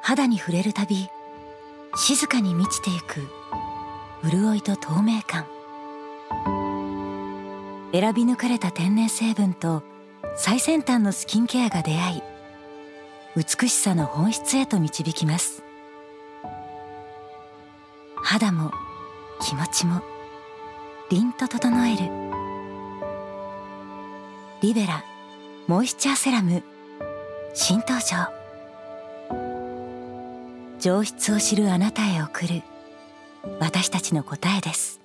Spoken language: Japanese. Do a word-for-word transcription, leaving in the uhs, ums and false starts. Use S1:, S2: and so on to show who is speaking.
S1: 肌に触れるたび静かに満ちていく潤いと透明感。選び抜かれた天然成分と最先端のスキンケアが出会い、美しさの本質へと導きます。肌も気持ちも凛と整えるリベラモイスチャーセラム新登場。上質を知るあなたへ送る私たちの答えです。